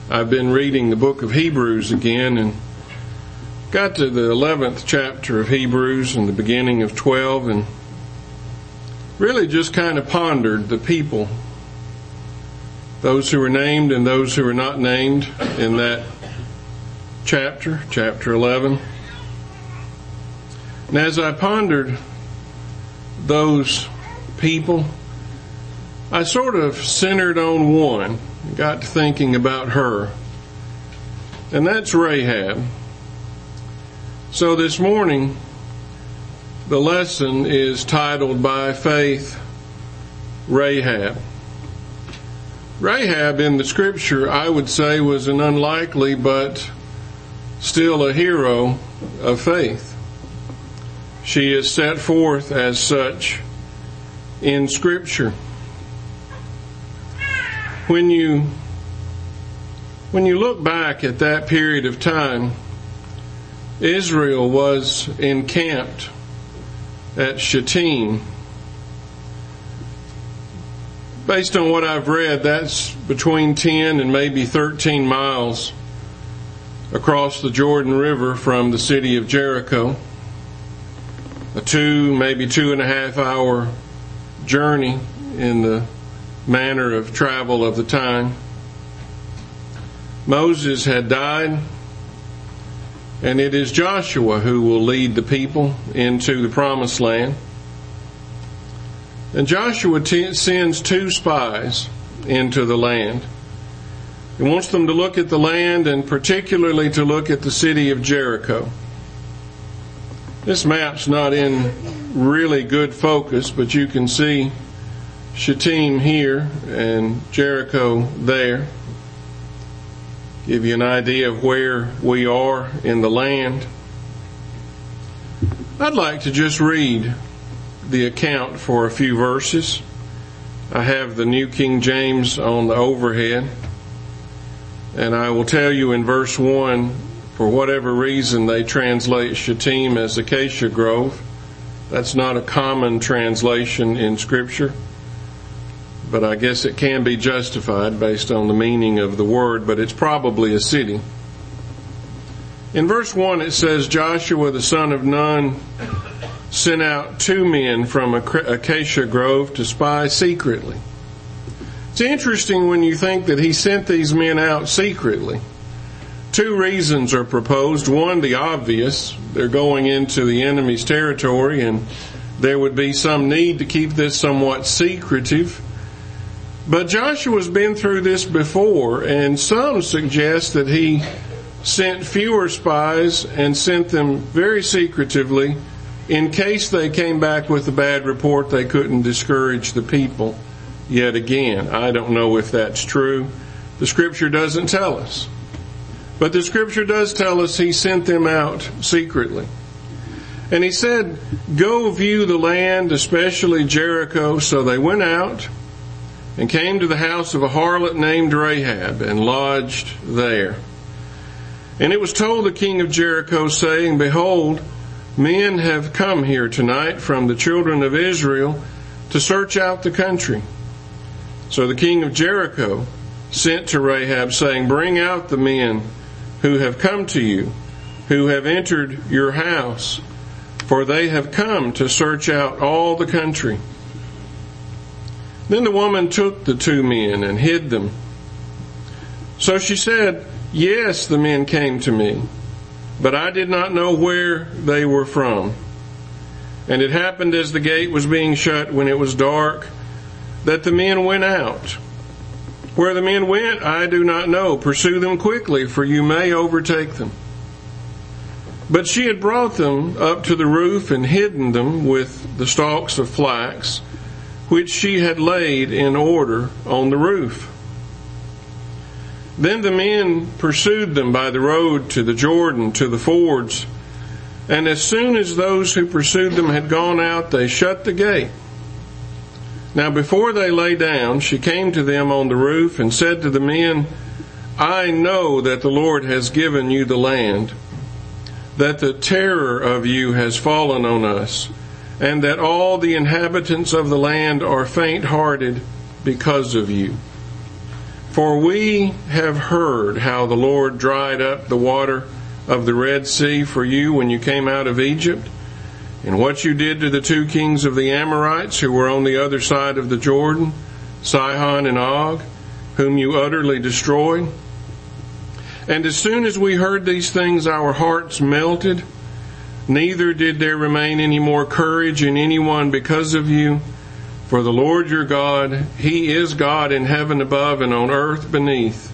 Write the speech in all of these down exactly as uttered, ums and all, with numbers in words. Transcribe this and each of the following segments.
I've been reading the book of Hebrews again and got to the eleventh chapter of Hebrews and the beginning of twelve and really just kind of pondered the people, those who were named and those who were not named in that chapter, chapter eleven. And as I pondered those people, I sort of centered on one, got to thinking about her, and that's Rahab. So this morning, the lesson is titled By Faith, Rahab. Rahab in the scripture, I would say, was an unlikely but still a hero of faith. She is set forth as such in scripture. When you when you look back at that period of time, Israel was encamped at Shittim. Based on what I've read, that's between ten and maybe thirteen miles across the Jordan River from the city of Jericho. A two, maybe two and a half hour journey in the manner of travel of the time. Moses had died, and it is Joshua who will lead the people into the promised land. And Joshua t- sends two spies into the land. He wants them to look at the land and particularly to look at the city of Jericho. This map's not in really good focus, but you can see Shittim here and Jericho there. Give you an idea of where we are in the land. I'd like to just read the account for a few verses. I have the New King James on the overhead, and I will tell you in verse one, for whatever reason they translate Shittim as acacia grove. That's not a common translation in Scripture, but I guess it can be justified based on the meaning of the word, but it's probably a city. In verse one it says, Joshua the son of Nun sent out two men from Acacia Grove to spy secretly. It's interesting when you think that he sent these men out secretly. Two reasons are proposed. One, the obvious. They're going into the enemy's territory and there would be some need to keep this somewhat secretive. But Joshua's been through this before, and some suggest that he sent fewer spies and sent them very secretively in case they came back with a bad report. They couldn't discourage the people yet again. I don't know if that's true. The scripture doesn't tell us. But the scripture does tell us he sent them out secretly. And he said, go view the land, especially Jericho. So they went out and came to the house of a harlot named Rahab and lodged there. And it was told the king of Jericho, saying, behold, men have come here tonight from the children of Israel to search out the country. So the king of Jericho sent to Rahab, saying, bring out the men who have come to you, who have entered your house, for they have come to search out all the country. Then the woman took the two men and hid them. So she said, yes, the men came to me, but I did not know where they were from. And it happened as the gate was being shut when it was dark, that the men went out. Where the men went, I do not know. Pursue them quickly, for you may overtake them. But she had brought them up to the roof and hidden them with the stalks of flax, which she had laid in order on the roof. Then the men pursued them by the road to the Jordan, to the fords. And as soon as those who pursued them had gone out, they shut the gate. Now before they lay down, she came to them on the roof and said to the men, I know that the Lord has given you the land, that the terror of you has fallen on us, and that all the inhabitants of the land are faint-hearted because of you. For we have heard how the Lord dried up the water of the Red Sea for you when you came out of Egypt, and what you did to the two kings of the Amorites who were on the other side of the Jordan, Sihon and Og, whom you utterly destroyed. And as soon as we heard these things, our hearts melted. Neither did there remain any more courage in anyone because of you. For the Lord your God, He is God in heaven above and on earth beneath.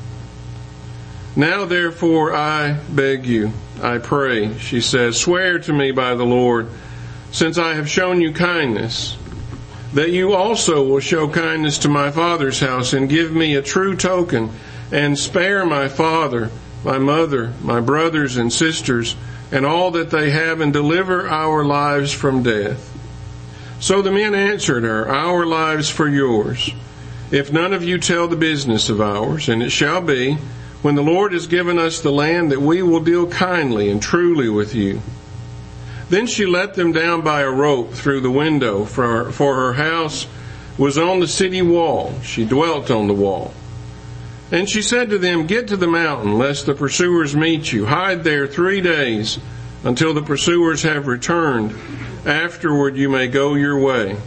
Now therefore I beg you, I pray, she says, swear to me by the Lord, since I have shown you kindness, that you also will show kindness to my father's house and give me a true token and spare my father, my mother, my brothers and sisters, and all that they have, and deliver our lives from death. So the men answered her, our lives for yours, if none of you tell the business of ours. And it shall be, when the Lord has given us the land, that we will deal kindly and truly with you. Then she let them down by a rope through the window, for her, for her house was on the city wall. She dwelt on the wall. And she said to them, get to the mountain, lest the pursuers meet you. Hide there three days until the pursuers have returned. Afterward you may go your way.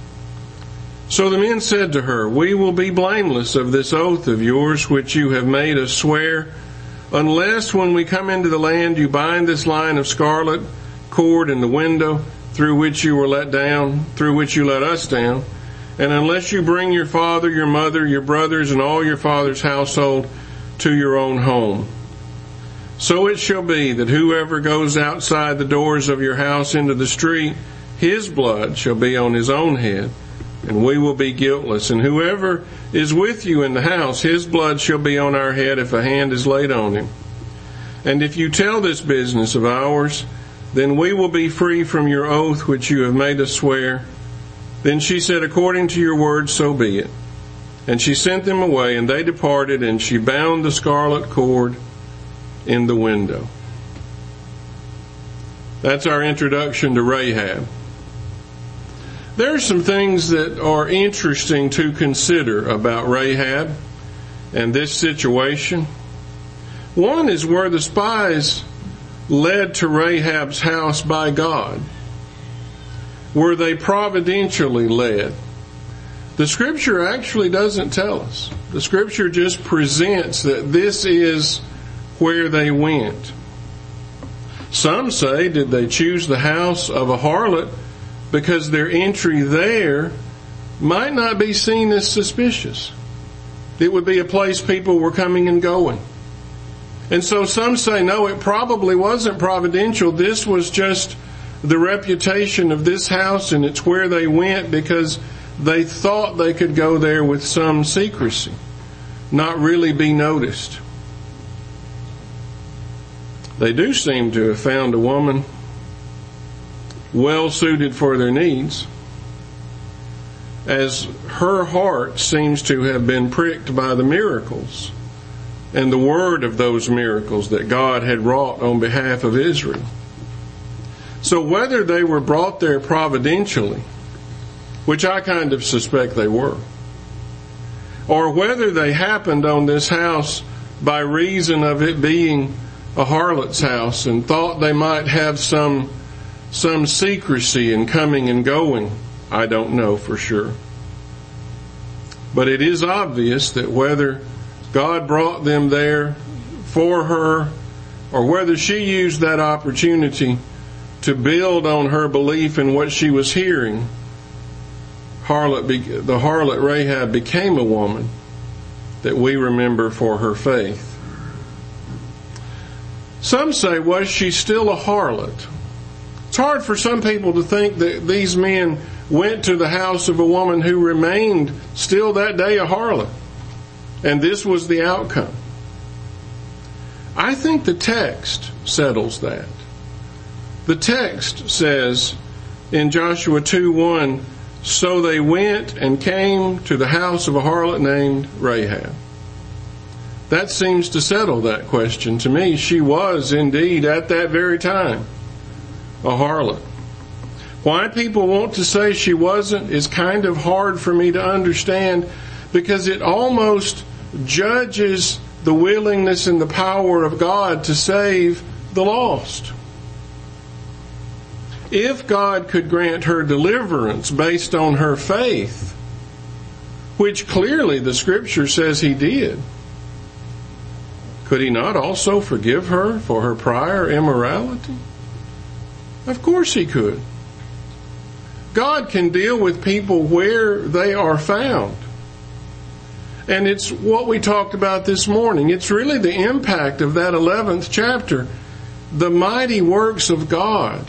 So the men said to her, we will be blameless of this oath of yours which you have made us swear, unless when we come into the land you bind this line of scarlet cord in the window through which you were let down, through which you let us down, and unless you bring your father, your mother, your brothers, and all your father's household to your own home. So it shall be that whoever goes outside the doors of your house into the street, his blood shall be on his own head, and we will be guiltless. And whoever is with you in the house, his blood shall be on our head if a hand is laid on him. And if you tell this business of ours, then we will be free from your oath which you have made us swear. Then she said, according to your word, so be it. And she sent them away, and they departed, and she bound the scarlet cord in the window. That's our introduction to Rahab. There are some things that are interesting to consider about Rahab and this situation. One is where the spies led to Rahab's house by God. Were they providentially led? The scripture actually doesn't tell us. The scripture just presents that this is where they went. Some say, did they choose the house of a harlot because their entry there might not be seen as suspicious? It would be a place people were coming and going. And so some say, no, it probably wasn't providential. This was just the reputation of this house, and it's where they went because they thought they could go there with some secrecy, not really be noticed. They do seem to have found a woman well suited for their needs, as her heart seems to have been pricked by the miracles and the word of those miracles that God had wrought on behalf of Israel. So whether they were brought there providentially, which I kind of suspect they were, or whether they happened on this house by reason of it being a harlot's house and thought they might have some some secrecy in coming and going, I don't know for sure. But it is obvious that whether God brought them there for her, or whether she used that opportunity to build on her belief in what she was hearing, harlot, the harlot Rahab became a woman that we remember for her faith. Some say, was she still a harlot? It's hard for some people to think that these men went to the house of a woman who remained still that day a harlot, and this was the outcome. I think the text settles that. The text says in Joshua two one, so they went and came to the house of a harlot named Rahab. That seems to settle that question to me. She was indeed at that very time a harlot. Why people want to say she wasn't is kind of hard for me to understand, because it almost judges the willingness and the power of God to save the lost. If God could grant her deliverance based on her faith, which clearly the Scripture says He did, could He not also forgive her for her prior immorality? Of course He could. God can deal with people where they are found. And it's what we talked about this morning. It's really the impact of that eleventh chapter. The mighty works of God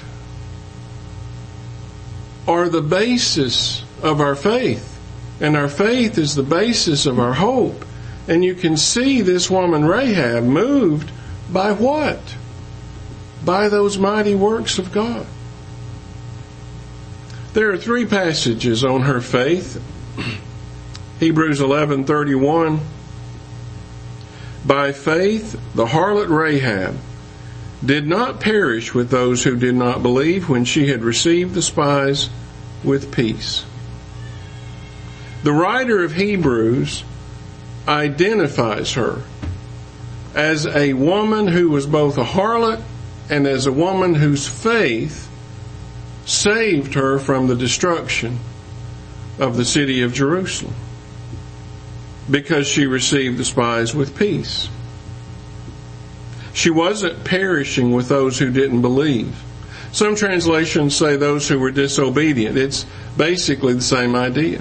are the basis of our faith. And our faith is the basis of our hope. And you can see this woman Rahab moved by what? By those mighty works of God. There are three passages on her faith. Hebrews eleven thirty-one. By faith, the harlot Rahab did not perish with those who did not believe when she had received the spies with peace. The writer of Hebrews identifies her as a woman who was both a harlot and as a woman whose faith saved her from the destruction of the city of Jerusalem, because she received the spies with peace. She wasn't perishing with those who didn't believe. Some translations say those who were disobedient. It's basically the same idea.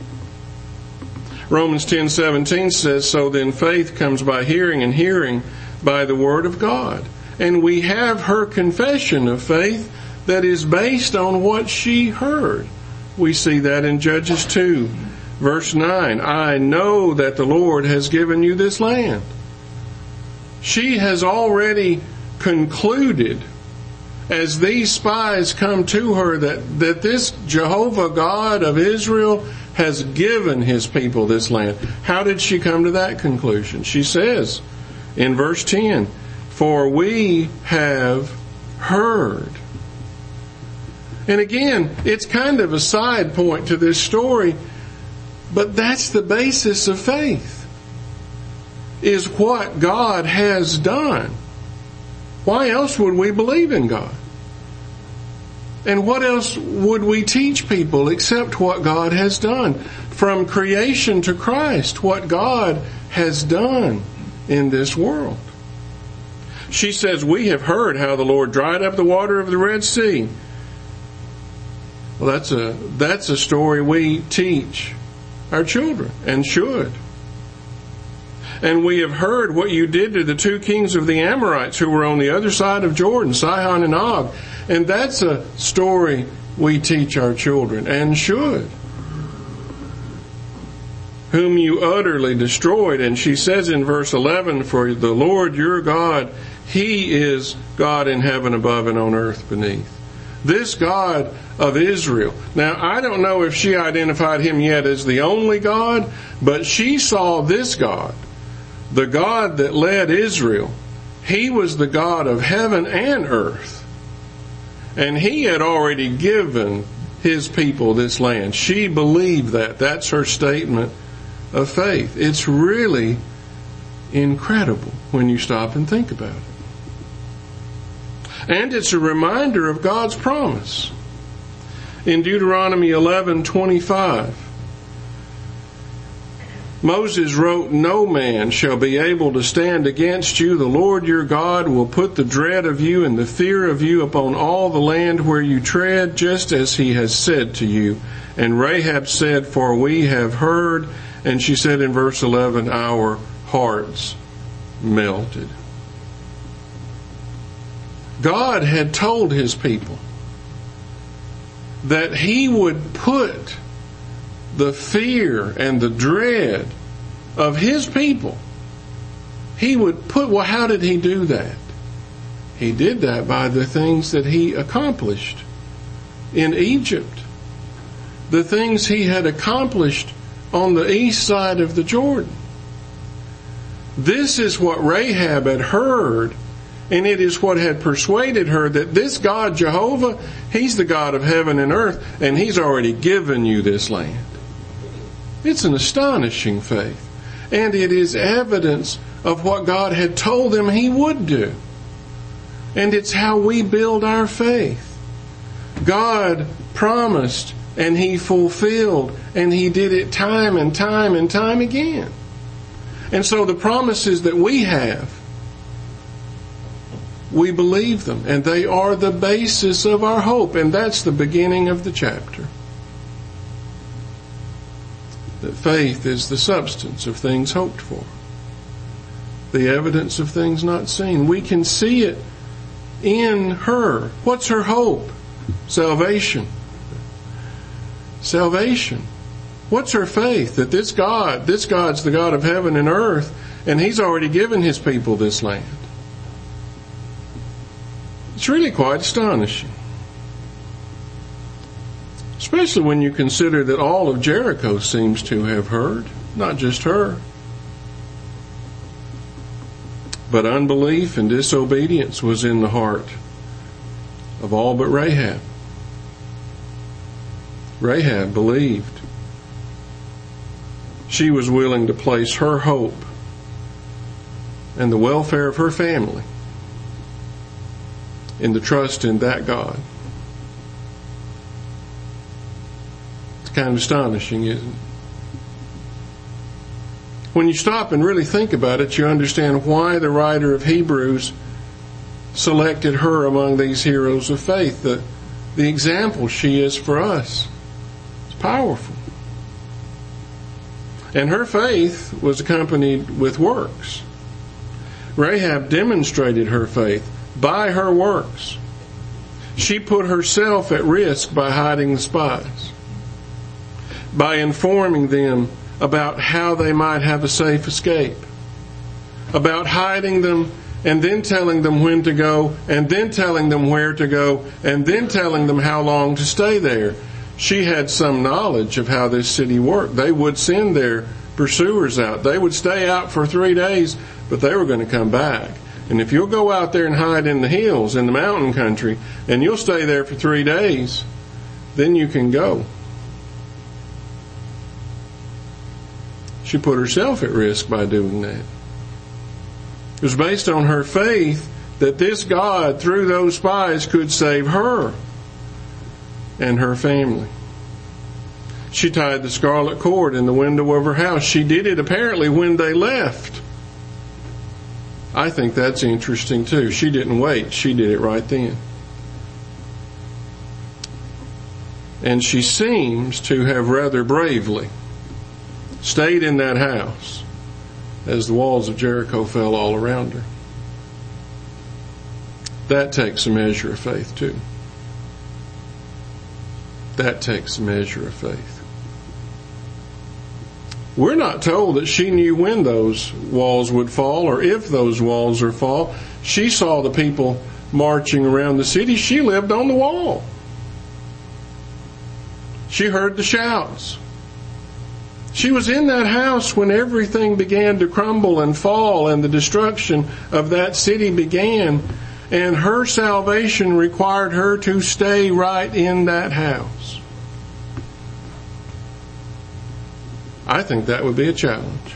Romans ten seventeen says, so then faith comes by hearing, and hearing by the word of God. And we have her confession of faith that is based on what she heard. We see that in Judges two, verse nine. I know that the Lord has given you this land. She has already concluded, as these spies come to her, that, that this Jehovah God of Israel has given His people this land. How did she come to that conclusion? She says in verse ten, for we have heard. And again, it's kind of a side point to this story, but that's the basis of faith, is what God has done. Why else would we believe in God? And what else would we teach people except what God has done? From creation to Christ, what God has done in this world. She says, we have heard how the Lord dried up the water of the Red Sea. Well, that's a, that's a story we teach our children, and should. And we have heard what you did to the two kings of the Amorites who were on the other side of Jordan, Sihon and Og. And that's a story we teach our children, and should. Whom you utterly destroyed. And she says in verse eleven, for the Lord your God, He is God in heaven above and on earth beneath. This God of Israel. Now, I don't know if she identified Him yet as the only God, but she saw this God, the God that led Israel. He was the God of heaven and earth. And He had already given His people this land. She believed that. That's her statement of faith. It's really incredible when you stop and think about it. And it's a reminder of God's promise. In Deuteronomy eleven twenty-five, Moses wrote, no man shall be able to stand against you. The Lord your God will put the dread of you and the fear of you upon all the land where you tread, just as He has said to you. And Rahab said, for we have heard. And she said in verse eleven, our hearts melted. God had told His people that He would put the fear and the dread of His people. He would put, well, how did He do that? He did that by the things that He accomplished in Egypt. The things He had accomplished on the east side of the Jordan. This is what Rahab had heard, and it is what had persuaded her that this God, Jehovah, He's the God of heaven and earth, and He's already given you this land. It's an astonishing faith. and it is evidence of what God had told them He would do. And it's how we build our faith. God promised, and He fulfilled, and He did it time and time and time again. And so the promises that we have, we believe them, and they are the basis of our hope, and that's the beginning of the chapter. That faith is the substance of things hoped for, the evidence of things not seen. We can see it in her. What's her hope? Salvation. Salvation. What's her faith? That this God, this God's the God of heaven and earth, and He's already given His people this land. It's really quite astonishing. Especially when you consider that all of Jericho seems to have heard, not just her. But unbelief and disobedience was in the heart of all but Rahab. Rahab believed. She was willing to place her hope and the welfare of her family in the trust in that God. It's kind of astonishing, isn't it? When you stop and really think about it, you understand why the writer of Hebrews selected her among these heroes of faith. The, the example she is for us. It's powerful. And her faith was accompanied with works. Rahab demonstrated her faith by her works. She put herself at risk by hiding the spies, by informing them about how they might have a safe escape, about hiding them and then telling them when to go, and then telling them where to go, and then telling them how long to stay there. She had some knowledge of how this city worked. They would send their pursuers out. They would stay out for three days, but they were going to come back. And if you'll go out there and hide in the hills, in the mountain country, and you'll stay there for three days, then you can go. She put herself at risk by doing that. It was based on her faith that this God, through those spies, could save her and her family. She tied the scarlet cord in the window of her house. She did it apparently when they left. I think that's interesting too. She didn't wait. She did it right then. And she seems to have rather bravely stayed in that house as the walls of Jericho fell all around her. That takes a measure of faith too. That takes a measure of faith. We're not told that she knew when those walls would fall or if those walls would fall. She saw the people marching around the city. She lived on the wall. She heard the shouts. She was in that house when everything began to crumble and fall and the destruction of that city began. And her salvation required her to stay right in that house. I think that would be a challenge.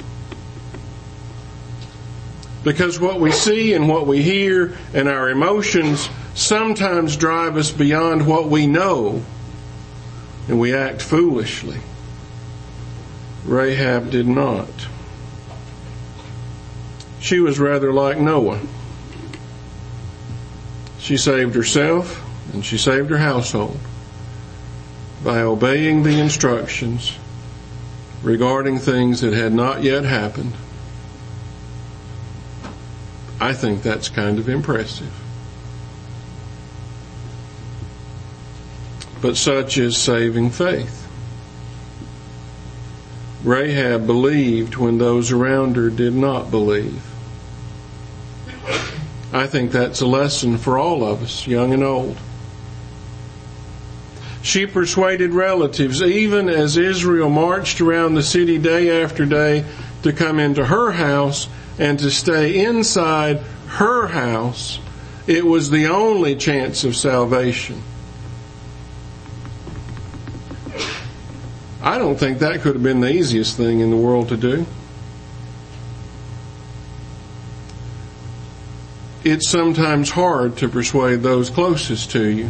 Because what we see and what we hear and our emotions sometimes drive us beyond what we know, and we act foolishly. Rahab did not. She was rather like Noah. She saved herself and she saved her household by obeying the instructions regarding things that had not yet happened. I think that's kind of impressive. But such is saving faith. Rahab believed when those around her did not believe. I think that's a lesson for all of us, young and old. She persuaded relatives, even as Israel marched around the city day after day, to come into her house and to stay inside her house. It was the only chance of salvation. I don't think that could have been the easiest thing in the world to do. it's sometimes hard to persuade those closest to you.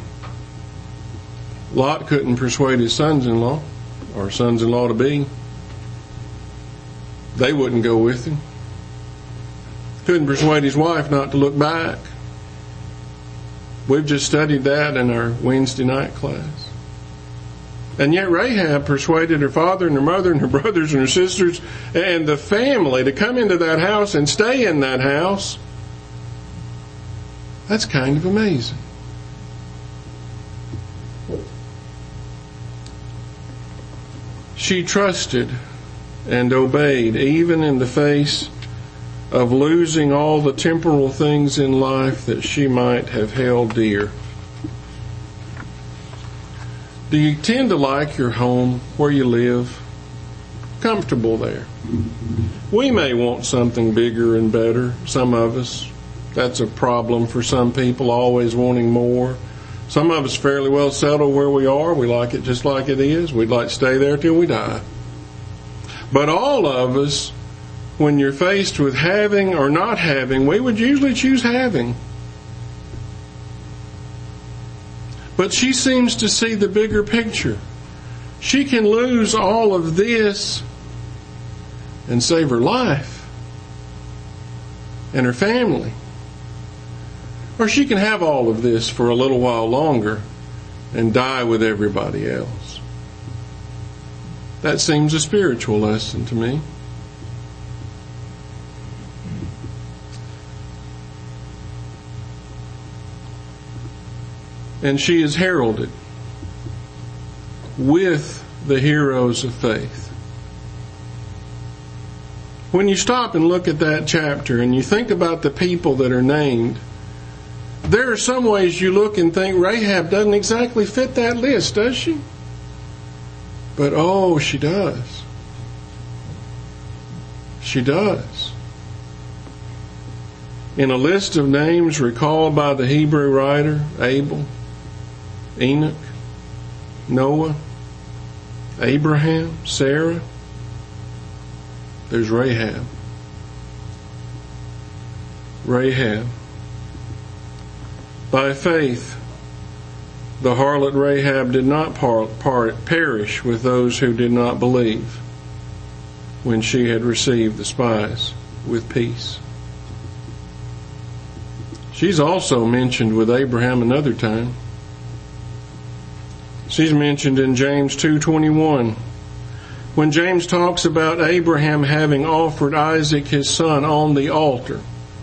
Lot couldn't persuade his sons-in-law, or sons-in-law to be. They wouldn't go with him. Couldn't persuade his wife not to look back. We've just studied that in our Wednesday night class. And yet Rahab persuaded her father and her mother and her brothers and her sisters and the family to come into that house and stay in that house. That's kind of amazing. She trusted and obeyed even in the face of losing all the temporal things in life that she might have held dear. Do you tend to like your home, where you live? Comfortable there. We may want something bigger and better, some of us. That's a problem for some people, always wanting more. Some of us fairly well settle where we are. We like it just like it is. We'd like to stay there till we die. But all of us, when you're faced with having or not having, we would usually choose having. But she seems to see the bigger picture. She can lose all of this and save her life and her family. Or she can have all of this for a little while longer and die with everybody else. That seems a spiritual lesson to me. And she is heralded with the heroes of faith. When you stop and look at that chapter and you think about the people that are named, there are some ways you look and think Rahab doesn't exactly fit that list, does she? But oh, she does. She does. In a list of names recalled by the Hebrew writer, Abel, Enoch, Noah, Abraham, Sarah, there's Rahab. Rahab. By faith, the harlot Rahab did not par- par- perish with those who did not believe when she had received the spies with peace. She's also mentioned with Abraham another time. She's mentioned in James two twenty-one. When James talks about Abraham having offered Isaac his son on the altar.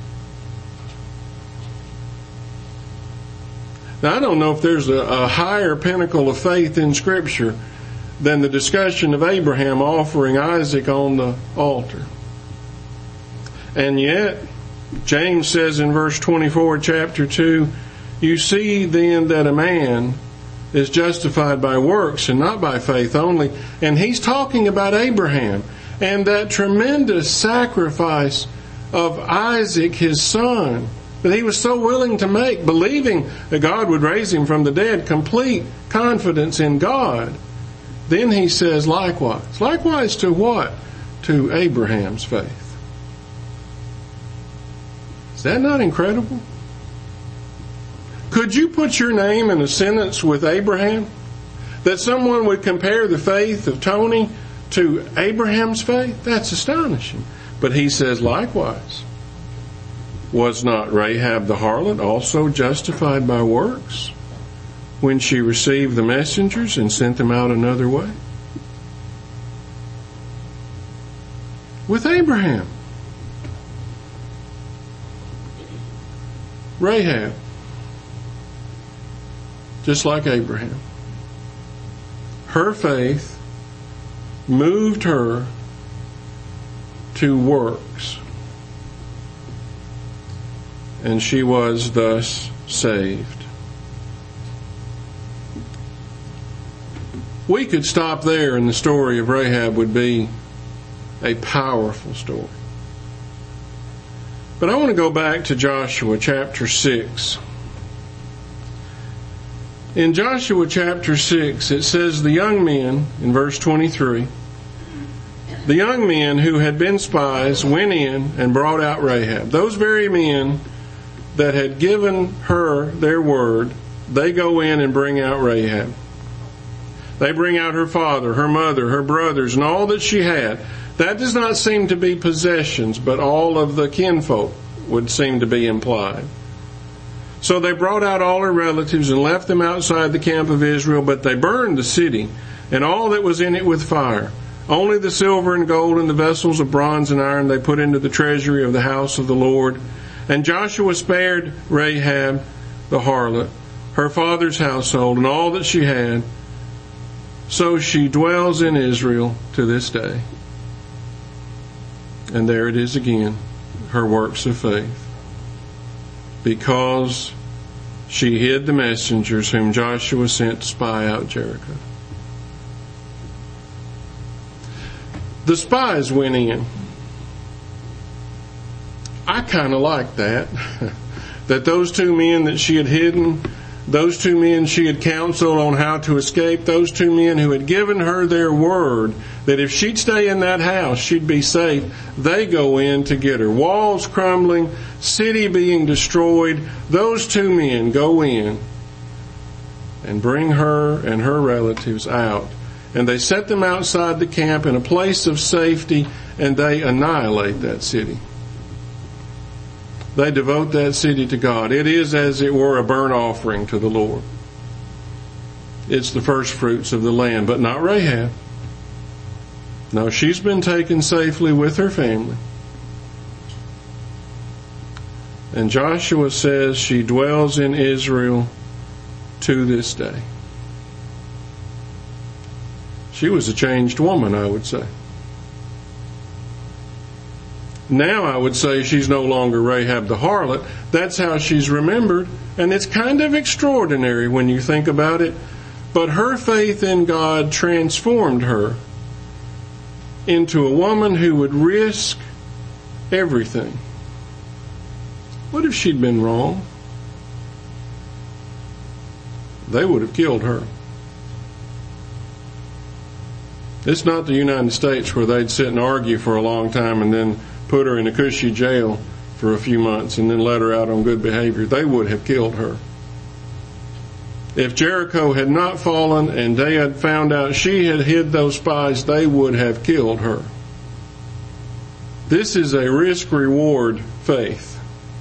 Now, I don't know if there's a, a higher pinnacle of faith in Scripture than the discussion of Abraham offering Isaac on the altar. And yet, James says in verse twenty-four, chapter two, you see then that a man is justified by works and not by faith only. And he's talking about Abraham and that tremendous sacrifice of Isaac, his son, that he was so willing to make, believing that God would raise him from the dead, complete confidence in God. Then he says likewise. Likewise to what? To Abraham's faith. Is that not incredible? Could you put your name in a sentence with Abraham? That someone would compare the faith of Tony to Abraham's faith? That's astonishing. But he says likewise. Was not Rahab the harlot also justified by works when she received the messengers and sent them out another way? With Abraham. Rahab. Just like Abraham. Her faith moved her to works. And she was thus saved. We could stop there, and the story of Rahab would be a powerful story. But I want to go back to Joshua chapter six. In Joshua chapter six, it says the young men, in verse twenty-three, the young men who had been spies went in and brought out Rahab. Those very men that had given her their word, they go in and bring out Rahab. They bring out her father, her mother, her brothers, and all that she had. That does not seem to be possessions, but all of the kinfolk would seem to be implied. So they brought out all her relatives and left them outside the camp of Israel, but they burned the city and all that was in it with fire. Only the silver and gold and the vessels of bronze and iron they put into the treasury of the house of the Lord. And Joshua spared Rahab the harlot, her father's household, and all that she had. So she dwells in Israel to this day. And there it is again, her works of faith. Because she hid the messengers whom Joshua sent to spy out Jericho. The spies went in. I kind of like that. That those two men that she had hidden, those two men she had counseled on how to escape, those two men who had given her their word that if she'd stay in that house, she'd be safe, they go in to get her. Walls crumbling, city being destroyed, those two men go in and bring her and her relatives out. And they set them outside the camp in a place of safety, and they annihilate that city. They devote that city to God. It is, as it were, a burnt offering to the Lord. It's the first fruits of the land, but not Rahab. No, she's been taken safely with her family. And Joshua says she dwells in Israel to this day. She was a changed woman, I would say. Now I would say she's no longer Rahab the harlot. That's how she's remembered. And it's kind of extraordinary when you think about it. But her faith in God transformed her into a woman who would risk everything. What if she'd been wrong? They would have killed her. It's not the United States where they'd sit and argue for a long time and then put her in a cushy jail for a few months and then let her out on good behavior. They would have killed her. If Jericho had not fallen and they had found out she had hid those spies, they would have killed her. This is a risk-reward faith.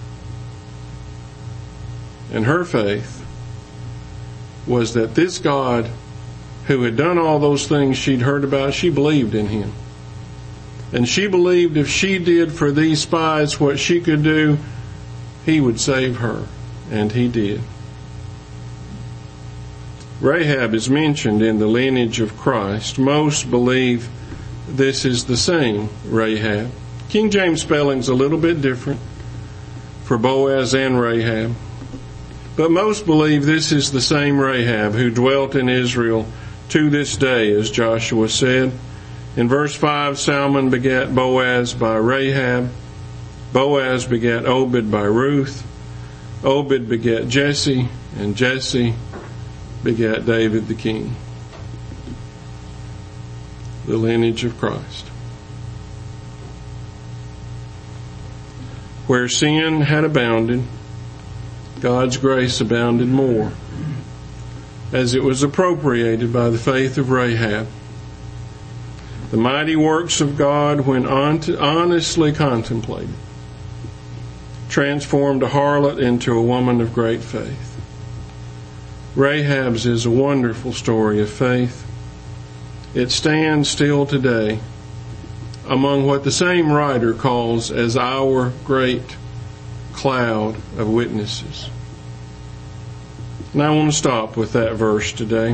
And her faith was that this God who had done all those things she'd heard about, she believed in him. And she believed if she did for these spies what she could do, he would save her. And he did. Rahab is mentioned in the lineage of Christ. Most believe this is the same Rahab. King James spelling's a little bit different for Boaz and Rahab. But most believe this is the same Rahab who dwelt in Israel to this day, as Joshua said. In verse five, Salmon begat Boaz by Rahab. Boaz begat Obed by Ruth. Obed begat Jesse, and Jesse begat David the king. The lineage of Christ. Where sin had abounded, God's grace abounded more, as it was appropriated by the faith of Rahab. The mighty works of God, when honestly contemplated, transformed a harlot into a woman of great faith. Rahab's is a wonderful story of faith. It stands still today among what the same writer calls as our great cloud of witnesses. And I want to stop with that verse today.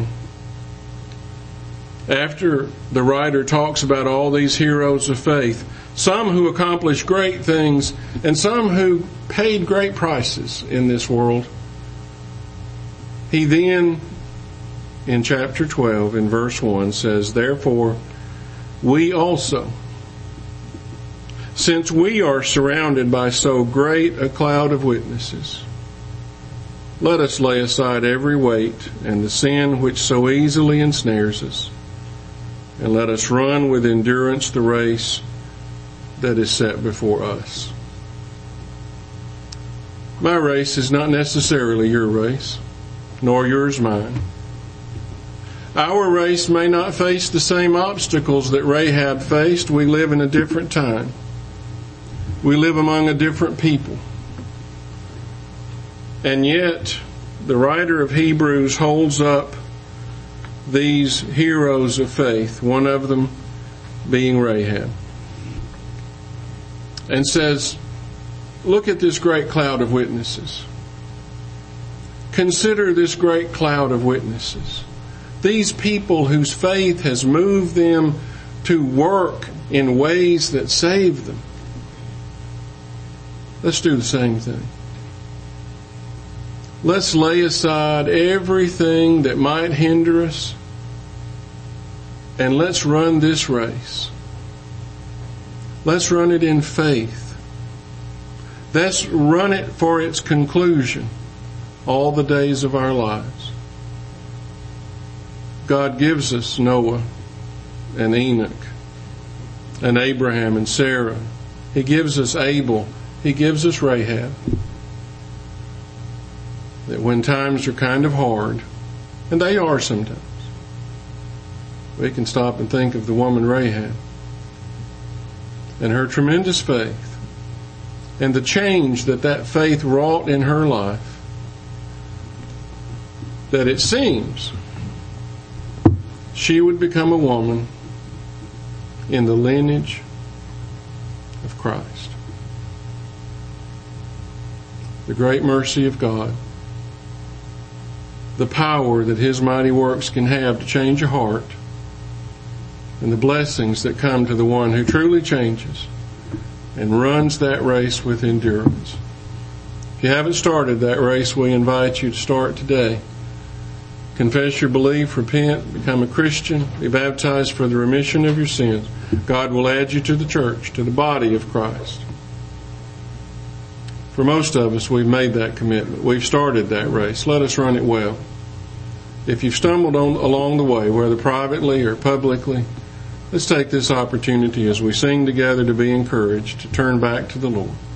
After the writer talks about all these heroes of faith, some who accomplished great things and some who paid great prices in this world, he then, in chapter twelve, in verse one, says, "Therefore, we also, since we are surrounded by so great a cloud of witnesses, let us lay aside every weight and the sin which so easily ensnares us, and let us run with endurance the race that is set before us." My race is not necessarily your race, nor yours mine. Our race may not face the same obstacles that Rahab faced. We live in a different time. We live among a different people. And yet, the writer of Hebrews holds up these heroes of faith, one of them being Rahab, and says, look at this great cloud of witnesses. Consider this great cloud of witnesses. These people whose faith has moved them to work in ways that save them. Let's do the same thing. Let's lay aside everything that might hinder us, and let's run this race. Let's run it in faith. Let's run it for its conclusion all the days of our lives. God gives us Noah and Enoch and Abraham and Sarah. He gives us Abel. He gives us Rahab. That when times are kind of hard, and they are sometimes, we can stop and think of the woman Rahab and her tremendous faith and the change that that faith wrought in her life, that it seems she would become a woman in the lineage of Christ. The great mercy of God, the power that His mighty works can have to change a heart, and the blessings that come to the one who truly changes and runs that race with endurance. If you haven't started that race, we invite you to start today. Confess your belief, repent, become a Christian, be baptized for the remission of your sins. God will add you to the church, to the body of Christ. For most of us, we've made that commitment. We've started that race. Let us run it well. If you've stumbled on, along the way, whether privately or publicly, let's take this opportunity as we sing together to be encouraged, to turn back to the Lord.